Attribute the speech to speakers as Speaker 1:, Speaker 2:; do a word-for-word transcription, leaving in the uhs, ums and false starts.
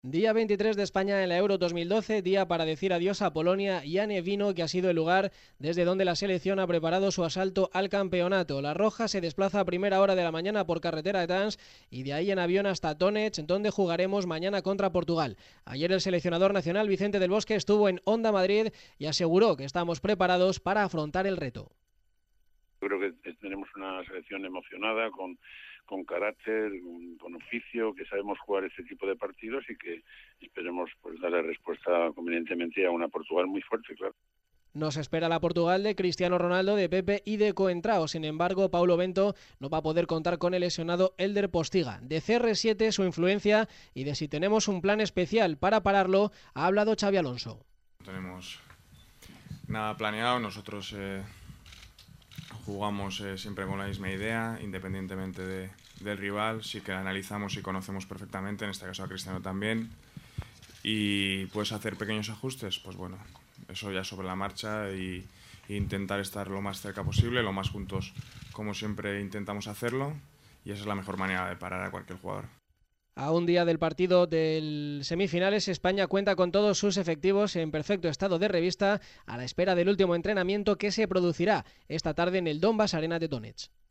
Speaker 1: Día veintitrés de España en la Euro dos mil doce, día para decir adiós a Polonia y a Nevino, que ha sido el lugar desde donde la selección ha preparado su asalto al campeonato. La Roja se desplaza a primera hora de la mañana por carretera de Tans y de ahí en avión hasta Tonech, donde jugaremos mañana contra Portugal. Ayer el seleccionador nacional Vicente del Bosque estuvo en Onda Madrid y aseguró que estamos preparados para afrontar el reto.
Speaker 2: Creo que tenemos una selección emocionada, con, con carácter, con, con oficio, que sabemos jugar este tipo de partidos y que esperemos pues darle respuesta convenientemente a una Portugal muy fuerte, claro.
Speaker 1: Nos espera la Portugal de Cristiano Ronaldo, de Pepe y de Coentrao. Sin embargo, Paulo Bento no va a poder contar con el lesionado Elder Postiga. De C R siete, su influencia y de si tenemos un plan especial para pararlo, ha hablado Xabi Alonso.
Speaker 3: No tenemos nada planeado, nosotros eh, jugamos eh, siempre con la misma idea, independientemente de, del rival. Sí que analizamos y conocemos perfectamente, en este caso a Cristiano también. Y puedes hacer pequeños ajustes, pues bueno, eso ya sobre la marcha y, e intentar estar lo más cerca posible, lo más juntos como siempre intentamos hacerlo, y esa es la mejor manera de parar a cualquier jugador.
Speaker 1: A un día del partido del semifinales, España cuenta con todos sus efectivos en perfecto estado de revista, a la espera del último entrenamiento que se producirá esta tarde en el Donbass Arena de Donetsk.